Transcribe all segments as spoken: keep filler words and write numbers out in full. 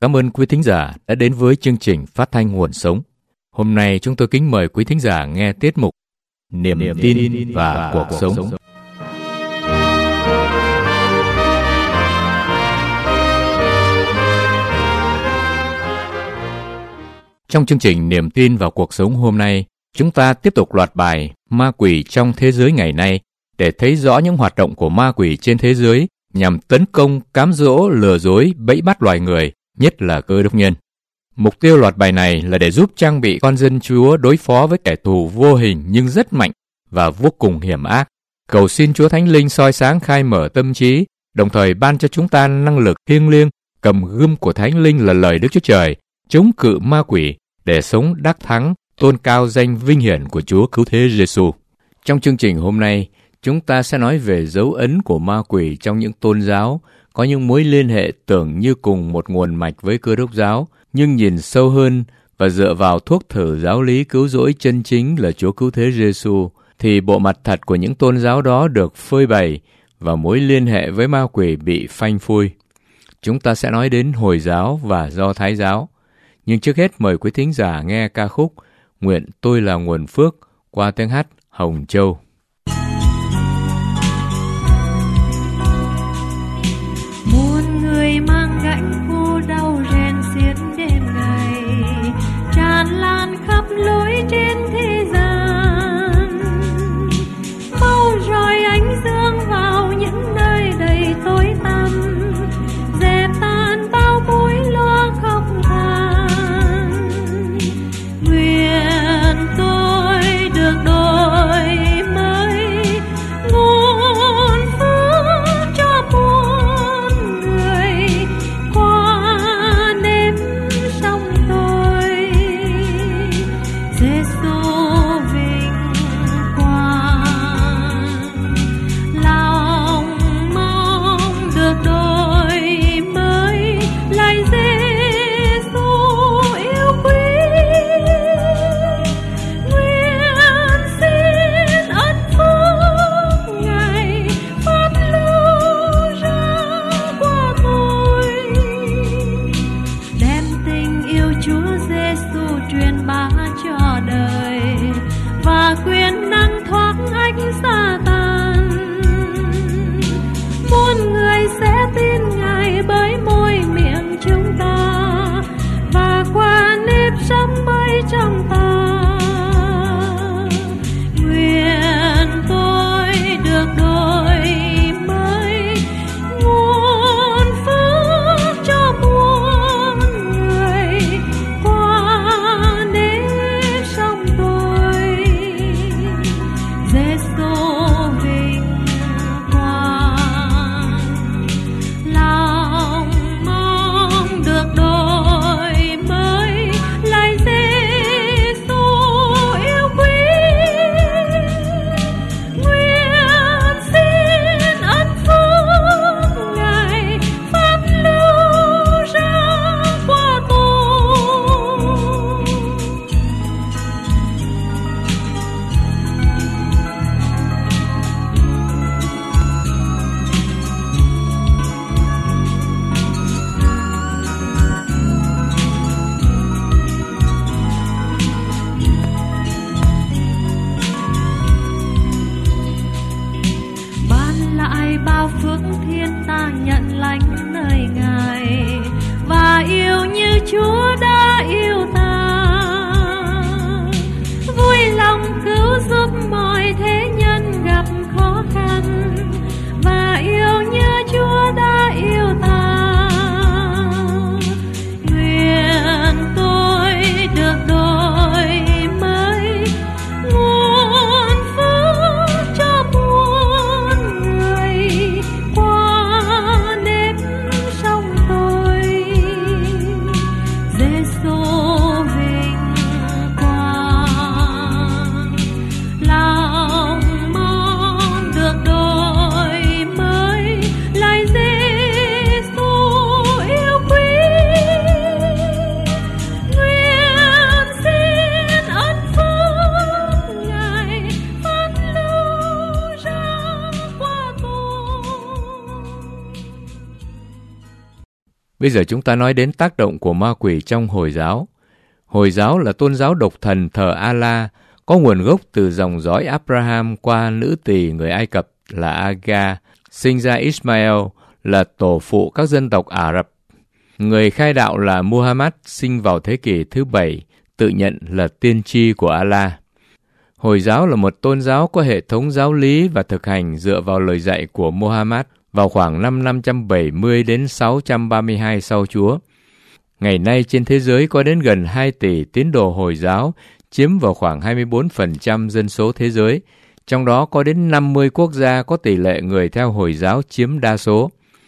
Cảm ơn quý thính giả đã đến với chương trình Phát thanh Nguồn Sống. Hôm nay chúng tôi kính mời quý thính giả nghe tiết mục Niềm, Niềm tin và, và cuộc, cuộc sống. sống. Trong chương trình Niềm tin và cuộc sống hôm nay, chúng ta tiếp tục loạt bài Ma quỷ trong thế giới ngày nay để thấy rõ những hoạt động của ma quỷ trên thế giới nhằm tấn công, cám dỗ, lừa dối, bẫy bắt loài người, nhất là Cơ Đốc nhân. Mục tiêu loạt bài này là để giúp trang bị con dân Chúa đối phó với kẻ thù vô hình nhưng rất mạnh và vô cùng hiểm ác. Cầu xin Chúa Thánh Linh soi sáng khai mở tâm trí, đồng thời ban cho chúng ta năng lực thiêng liêng, cầm gươm của Thánh Linh là lời Đức Chúa Trời, chống cự ma quỷ để sống đắc thắng, tôn cao danh vinh hiển của Chúa Cứu Thế Giêsu. Trong chương trình hôm nay, chúng ta sẽ nói về dấu ấn của ma quỷ trong những tôn giáo, có những mối liên hệ tưởng như cùng một nguồn mạch với Cơ Đốc giáo, nhưng nhìn sâu hơn và dựa vào thuốc thử giáo lý cứu rỗi chân chính là Chúa Cứu Thế Giêsu, thì bộ mặt thật của những tôn giáo đó được phơi bày và mối liên hệ với ma quỷ bị phanh phui. Chúng ta sẽ nói đến Hồi giáo và Do Thái giáo. Nhưng trước hết mời quý thính giả nghe ca khúc Nguyện Tôi Là Nguồn Phước qua tiếng hát Hồng Châu. Muôn người mang gánh cô đau rèn xiết đêm ngày, tràn lan khắp lối trên thế gian. Mau rọi ánh dương vào những nơi đầy tối tăm, dẹp tan bao mối lo khóc than. Nguyện tôi được đổi mới, nguồn phước cho muôn người qua nếp sống tôi. Giêsu vinh quang, lòng mong được đổi mới, lạy Giêsu yêu quý. Nguyện xin ân phước Ngài phát lưu ra qua tôi, đem tình yêu Chúa Giêsu truyền bá cho đời và quyền năng thoát ánh Sa-tan. Muôn người sẽ tin Ngài bởi môi miệng chúng ta và qua nếp sống mới trong ta. Nguyện tôi được đổi mới, nguồn phước cho muôn người qua nếp sống tôi. Giêsu vinh quang, lòng mong được đổi mới, lạy Giêsu yêu quý. Nguyện xin ân phước Ngài phát lưu ra qua tôi. Ban lại bao phước thiên ta nhận lãnh nơi Ngài, và yêu như Chúa đã yêu ta. Vui lòng cứu giúp mọi thế nhân gặp khó khăn, và yêu như Chúa đã yêu ta. Nguyện tôi được đổi mới, nguồn phước cho muôn người qua nếp sống tôi. Giêsu vinh quang, lòng Bây giờ chúng ta nói đến tác động của ma quỷ trong Hồi giáo. Hồi giáo là tôn giáo độc thần thờ Allah, có nguồn gốc từ dòng dõi Abraham qua nữ tỳ người Ai Cập là Agar, sinh ra Ismail là tổ phụ các dân tộc Ả Rập. Người khai đạo là Muhammad, sinh vào thế kỷ thứ bảy, tự nhận là tiên tri của Allah. Hồi giáo là một tôn giáo có hệ thống giáo lý và thực hành dựa vào lời dạy của Muhammad vào khoảng năm năm trăm bảy mươi đến sáu trăm ba mươi hai sau Chúa. Ngày nay trên thế giới có đến gần hai tỷ tín đồ Hồi giáo, chiếm vào khoảng hai mươi bốn phần trăm dân số thế giới. Trong đó có đến năm mươi quốc gia có tỷ lệ người theo Hồi giáo chiếm đa số.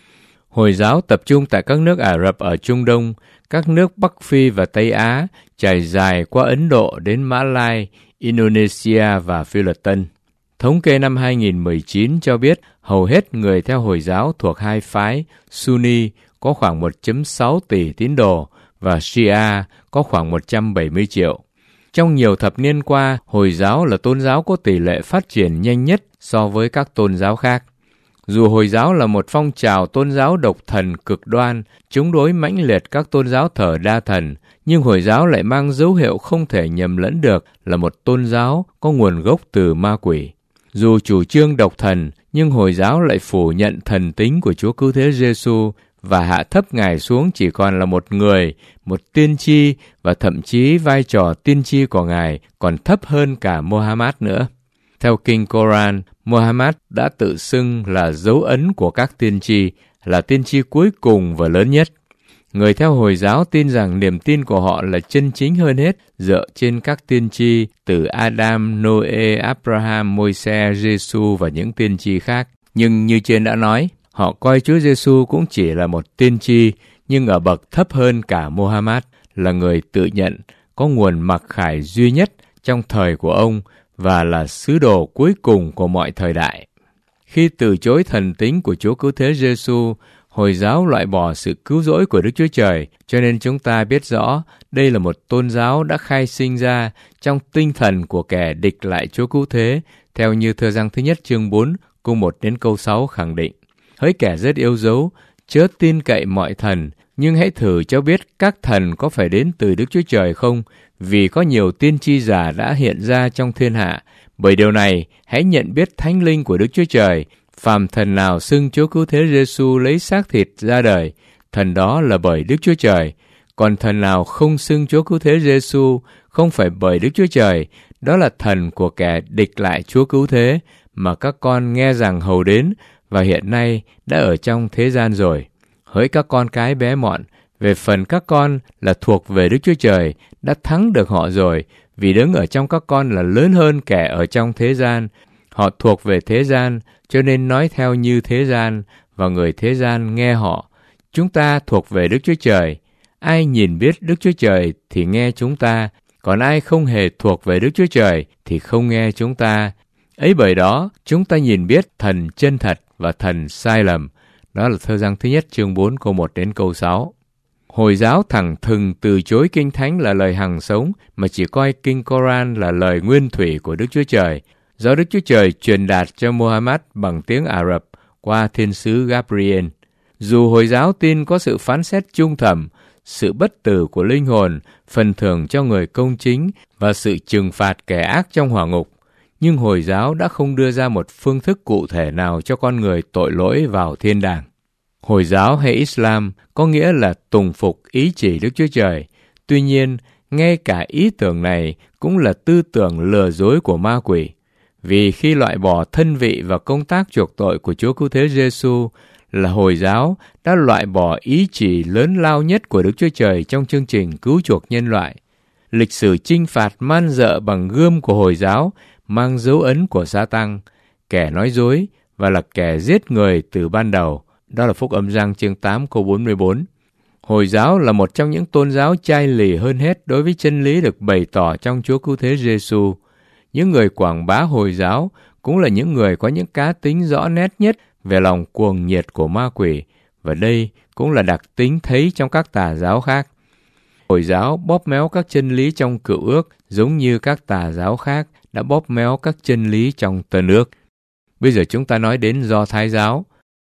Hồi giáo tập trung tại các nước Ả Rập ở Trung Đông, các nước Bắc Phi và Tây Á, trải dài qua Ấn Độ đến Mã Lai, Indonesia và Philippines. Thống kê năm hai không một chín cho biết hầu hết người theo Hồi giáo thuộc hai phái Sunni có khoảng một phẩy sáu tỷ tín đồ và Shia có khoảng một trăm bảy mươi triệu. Trong nhiều thập niên qua, Hồi giáo là tôn giáo có tỷ lệ phát triển nhanh nhất so với các tôn giáo khác. Dù Hồi giáo là một phong trào tôn giáo độc thần cực đoan, chống đối mãnh liệt các tôn giáo thờ đa thần, nhưng Hồi giáo lại mang dấu hiệu không thể nhầm lẫn được là một tôn giáo có nguồn gốc từ ma quỷ. Dù chủ trương độc thần, nhưng Hồi giáo lại phủ nhận thần tính của Chúa Cứu Thế Giêsu và hạ thấp Ngài xuống chỉ còn là một người, một tiên tri, và thậm chí vai trò tiên tri của Ngài còn thấp hơn cả Muhammad nữa. Theo kinh Koran, Muhammad đã tự xưng là dấu ấn của các tiên tri, là tiên tri cuối cùng và lớn nhất. Người theo Hồi giáo tin rằng niềm tin của họ là chân chính hơn hết, dựa trên các tiên tri từ Adam, Noe, Abraham, Môi-se, Giêsu và những tiên tri khác. Nhưng như trên đã nói, họ coi Chúa Giêsu cũng chỉ là một tiên tri, nhưng ở bậc thấp hơn cả Muhammad, là người tự nhận có nguồn mặc khải duy nhất trong thời của ông và là sứ đồ cuối cùng của mọi thời đại. Khi từ chối thần tính của Chúa Cứu Thế Giêsu, Hồi giáo loại bỏ sự cứu rỗi của Đức Chúa Trời, cho nên chúng ta biết rõ đây là một tôn giáo đã khai sinh ra trong tinh thần của kẻ địch lại Chúa Cứu Thế, theo như Thơ Giăng thứ nhất chương bốn, câu một đến câu sáu khẳng định. Hỡi kẻ rất yêu dấu, chớ tin cậy mọi thần, nhưng hãy thử cho biết các thần có phải đến từ Đức Chúa Trời không, vì có nhiều tiên tri giả đã hiện ra trong thiên hạ. Bởi điều này, hãy nhận biết thánh linh của Đức Chúa Trời. Phàm thần nào xưng Chúa Cứu Thế Giêsu lấy xác thịt ra đời, thần đó là bởi Đức Chúa Trời. Còn thần nào không xưng Chúa Cứu Thế Giêsu không phải bởi Đức Chúa Trời, đó là thần của kẻ địch lại Chúa Cứu Thế, mà các con nghe rằng hầu đến và hiện nay đã ở trong thế gian rồi. Hỡi các con cái bé mọn, về phần các con là thuộc về Đức Chúa Trời, đã thắng được họ rồi, vì đấng ở trong các con là lớn hơn kẻ ở trong thế gian. Họ thuộc về thế gian, cho nên nói theo như thế gian, và người thế gian nghe họ. Chúng ta thuộc về Đức Chúa Trời. Ai nhìn biết Đức Chúa Trời thì nghe chúng ta, còn ai không hề thuộc về Đức Chúa Trời thì không nghe chúng ta. Ấy bởi đó, chúng ta nhìn biết thần chân thật và thần sai lầm. Đó là Thơ Giăng thứ nhất chương bốn câu một đến câu sáu. Hồi giáo thẳng thừng từ chối Kinh Thánh là lời hằng sống, mà chỉ coi Kinh Koran là lời nguyên thủy của Đức Chúa Trời, do Đức Chúa Trời truyền đạt cho Muhammad bằng tiếng Ả Rập qua thiên sứ Gabriel. Dù Hồi giáo tin có sự phán xét trung thẩm, sự bất tử của linh hồn, phần thưởng cho người công chính và sự trừng phạt kẻ ác trong hỏa ngục, nhưng Hồi giáo đã không đưa ra một phương thức cụ thể nào cho con người tội lỗi vào thiên đàng. Hồi giáo hay Islam có nghĩa là tùng phục ý chỉ Đức Chúa Trời. Tuy nhiên, ngay cả ý tưởng này cũng là tư tưởng lừa dối của ma quỷ. Vì khi loại bỏ thân vị và công tác chuộc tội của Chúa Cứu Thế Giêsu, là Hồi giáo đã loại bỏ ý chỉ lớn lao nhất của Đức Chúa Trời trong chương trình cứu chuộc nhân loại. Lịch sử chinh phạt man dợ bằng gươm của Hồi giáo mang dấu ấn của Sa-tăng, kẻ nói dối và là kẻ giết người từ ban đầu. Đó là Phúc Âm Giăng chương tám câu bốn mươi bốn. Hồi giáo là một trong những tôn giáo chai lì hơn hết đối với chân lý được bày tỏ trong Chúa Cứu Thế Giêsu. Những người quảng bá Hồi giáo cũng là những người có những cá tính rõ nét nhất về lòng cuồng nhiệt của ma quỷ, và đây cũng là đặc tính thấy trong các tà giáo khác. Hồi giáo bóp méo các chân lý trong Cựu Ước giống như các tà giáo khác đã bóp méo các chân lý trong Tân Ước. Bây giờ chúng ta nói đến Do Thái giáo.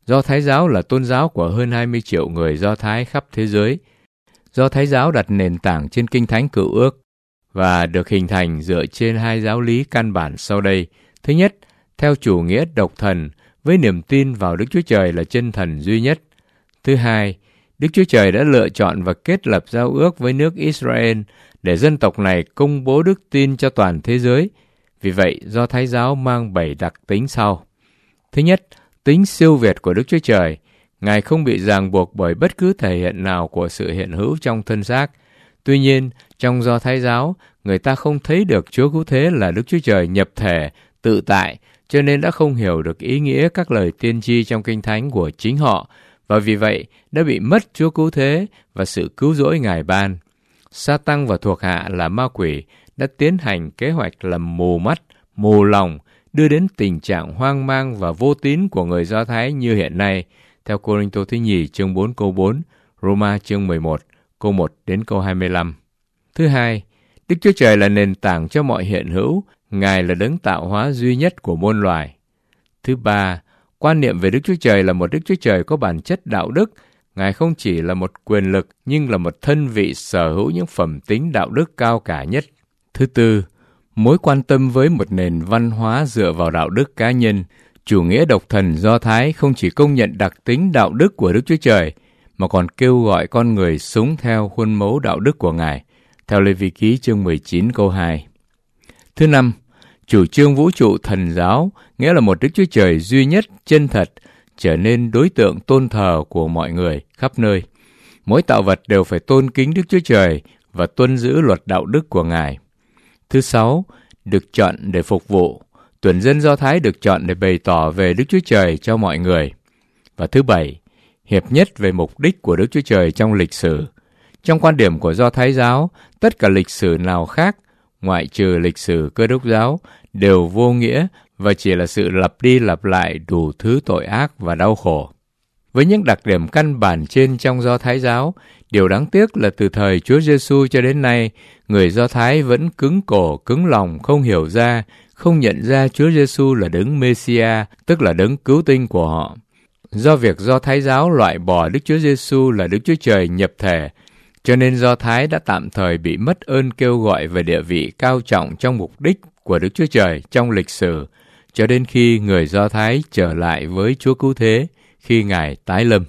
Do Thái giáo là tôn giáo của hơn hai mươi triệu người Do Thái khắp thế giới. Do Thái giáo đặt nền tảng trên Kinh Thánh Cựu Ước và được hình thành dựa trên hai giáo lý căn bản sau đây. Thứ nhất, theo chủ nghĩa độc thần với niềm tin vào Đức Chúa Trời là chân thần duy nhất. Thứ hai, Đức Chúa Trời đã lựa chọn và kết lập giao ước với nước Israel để dân tộc này công bố đức tin cho toàn thế giới. Vì vậy, Do Thái giáo mang bảy đặc tính sau. Thứ nhất, tính siêu việt của Đức Chúa Trời. Ngài không bị ràng buộc bởi bất cứ thể hiện nào của sự hiện hữu trong thân xác. Tuy nhiên, trong Do Thái giáo, người ta không thấy được Chúa Cứu Thế là Đức Chúa Trời nhập thể, tự tại, cho nên đã không hiểu được ý nghĩa các lời tiên tri trong Kinh Thánh của chính họ, và vì vậy đã bị mất Chúa Cứu Thế và sự cứu rỗi Ngài ban. Sa-tăng và thuộc hạ là ma quỷ đã tiến hành kế hoạch làm mù mắt, mù lòng, đưa đến tình trạng hoang mang và vô tín của người Do Thái như hiện nay, theo Cô-rinh-tô thứ nhì chương bốn câu bốn, Roma chương mười một câu một đến câu hai mươi lăm. Thứ hai, Đức Chúa Trời là nền tảng cho mọi hiện hữu, Ngài là đấng tạo hóa duy nhất của muôn loài. Thứ ba, quan niệm về Đức Chúa Trời là một Đức Chúa Trời có bản chất đạo đức. Ngài không chỉ là một quyền lực, nhưng là một thân vị sở hữu những phẩm tính đạo đức cao cả nhất. Thứ tư, mối quan tâm với một nền văn hóa dựa vào đạo đức cá nhân. Chủ nghĩa độc thần Do Thái không chỉ công nhận đặc tính đạo đức của Đức Chúa Trời, mà còn kêu gọi con người sống theo khuôn mẫu đạo đức của Ngài, theo Lê Vi Ký chương mười chín câu hai. Thứ năm, chủ trương vũ trụ thần giáo, nghĩa là một Đức Chúa Trời duy nhất, chân thật, trở nên đối tượng tôn thờ của mọi người khắp nơi. Mỗi tạo vật đều phải tôn kính Đức Chúa Trời và tuân giữ luật đạo đức của Ngài. Thứ sáu, được chọn để phục vụ. Tuần dân Do Thái được chọn để bày tỏ về Đức Chúa Trời cho mọi người. Và thứ bảy, hiệp nhất về mục đích của Đức Chúa Trời trong lịch sử. Trong quan điểm của Do Thái giáo, tất cả lịch sử nào khác, ngoại trừ lịch sử Cơ Đốc giáo, đều vô nghĩa và chỉ là sự lặp đi lặp lại đủ thứ tội ác và đau khổ. Với những đặc điểm căn bản trên trong Do Thái giáo, điều đáng tiếc là từ thời Chúa Giêsu cho đến nay, người Do Thái vẫn cứng cổ, cứng lòng, không hiểu ra, không nhận ra Chúa Giêsu là đấng Mê-si-a, tức là đấng cứu tinh của họ. Do việc Do Thái giáo loại bỏ Đức Chúa Giêsu là Đức Chúa Trời nhập thể, cho nên Do Thái đã tạm thời bị mất ơn kêu gọi về địa vị cao trọng trong mục đích của Đức Chúa Trời trong lịch sử, cho đến khi người Do Thái trở lại với Chúa Cứu Thế khi Ngài tái lâm.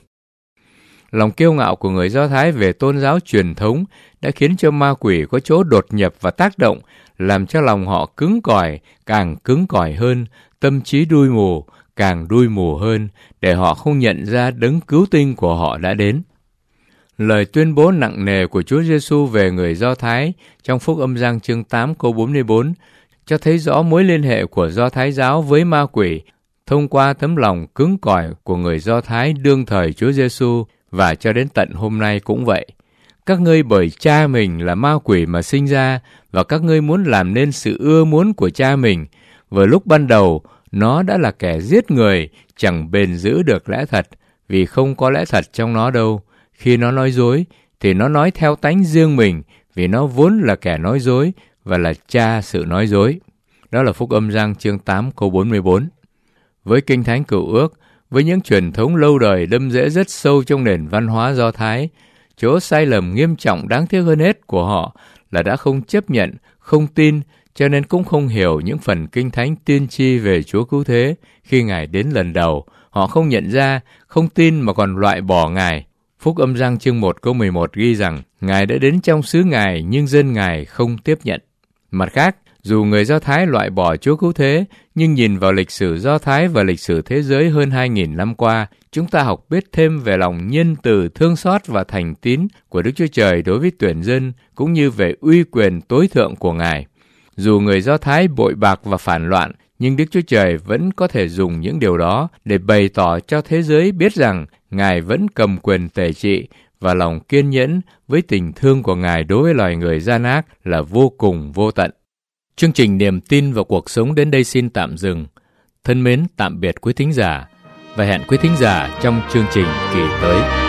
Lòng kiêu ngạo của người Do Thái về tôn giáo truyền thống đã khiến cho ma quỷ có chỗ đột nhập và tác động, làm cho lòng họ cứng cỏi, càng cứng cỏi hơn, tâm trí đuôi mù, càng đuôi mù hơn, để họ không nhận ra đấng cứu tinh của họ đã đến. Lời tuyên bố nặng nề của Chúa Giêsu về người Do Thái trong Phúc Âm Giăng chương tám câu bốn mươi bốn cho thấy rõ mối liên hệ của Do Thái giáo với ma quỷ thông qua tấm lòng cứng cỏi của người Do Thái đương thời Chúa Giêsu, và cho đến tận hôm nay cũng vậy. Các ngươi bởi cha mình là ma quỷ mà sinh ra, và các ngươi muốn làm nên sự ưa muốn của cha mình. Vừa lúc ban đầu, nó đã là kẻ giết người, chẳng bền giữ được lẽ thật, vì không có lẽ thật trong nó đâu. Khi nó nói dối, thì nó nói theo tánh riêng mình, vì nó vốn là kẻ nói dối và là cha sự nói dối. Đó là Phúc Âm Giăng chương tám câu bốn mươi bốn. Với Kinh Thánh Cựu Ước, với những truyền thống lâu đời đâm rễ rất sâu trong nền văn hóa Do Thái, chỗ sai lầm nghiêm trọng đáng tiếc hơn hết của họ là đã không chấp nhận, không tin, cho nên cũng không hiểu những phần Kinh Thánh tiên tri về Chúa Cứu Thế khi Ngài đến lần đầu. Họ không nhận ra, không tin mà còn loại bỏ Ngài. Phúc Âm Giăng chương một câu mười một ghi rằng Ngài đã đến trong xứ Ngài nhưng dân Ngài không tiếp nhận. Mặt khác, dù người Do Thái loại bỏ Chúa Cứu Thế, nhưng nhìn vào lịch sử Do Thái và lịch sử thế giới hơn hai nghìn năm qua, chúng ta học biết thêm về lòng nhân từ, thương xót và thành tín của Đức Chúa Trời đối với tuyển dân, cũng như về uy quyền tối thượng của Ngài. Dù người Do Thái bội bạc và phản loạn, nhưng Đức Chúa Trời vẫn có thể dùng những điều đó để bày tỏ cho thế giới biết rằng Ngài vẫn cầm quyền tể trị, và lòng kiên nhẫn với tình thương của Ngài đối với loài người gian ác là vô cùng vô tận. Chương trình Niềm tin vào cuộc sống đến đây xin tạm dừng. Thân mến tạm biệt quý thính giả, và hẹn quý thính giả trong chương trình kỳ tới.